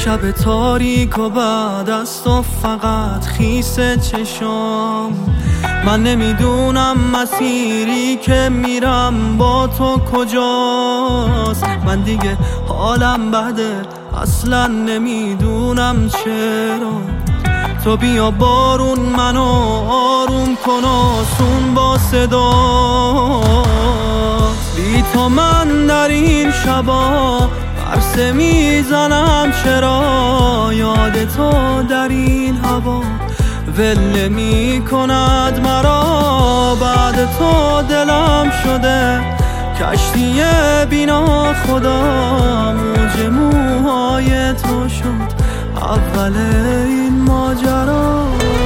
شب تاریک و بعد از تو فقط خیس چشام. من نمیدونم مسیری که میرم با تو کجاست. من دیگه حالم بده، اصلا نمیدونم چرا. تو بیا بارون منو آروم کن آسون با صدات. بی تو من در این شبا پرسه میزنم چرا. یاد تو در این هوا ول نمی کند مرا. بعد تو دلم شده کشتی بینا خدا. موج موهای تو شد اول این ماجرا.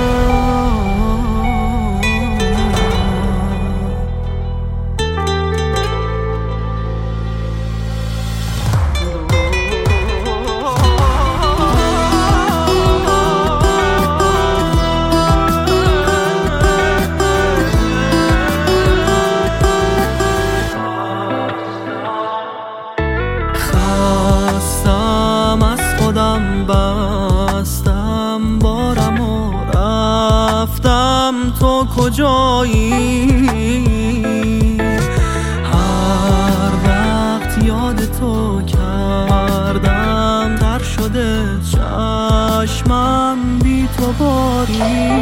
بستم بارم و رفتم، تو کجایی؟ هر وقت یاد تو کردم تر شده چشمم بی تو بارید.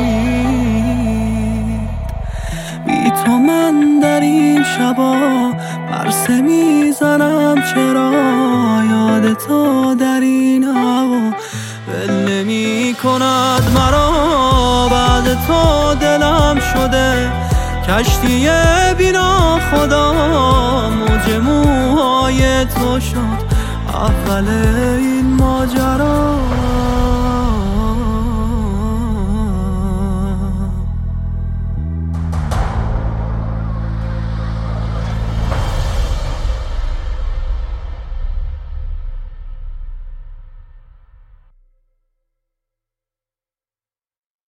بی تو من در این شبا پرسه میزنم چرا. یاد تو در این هوا ول نمی کند مرا. بعد تو دلم شده کشتی بینا خدا. موج موهای تو شد اول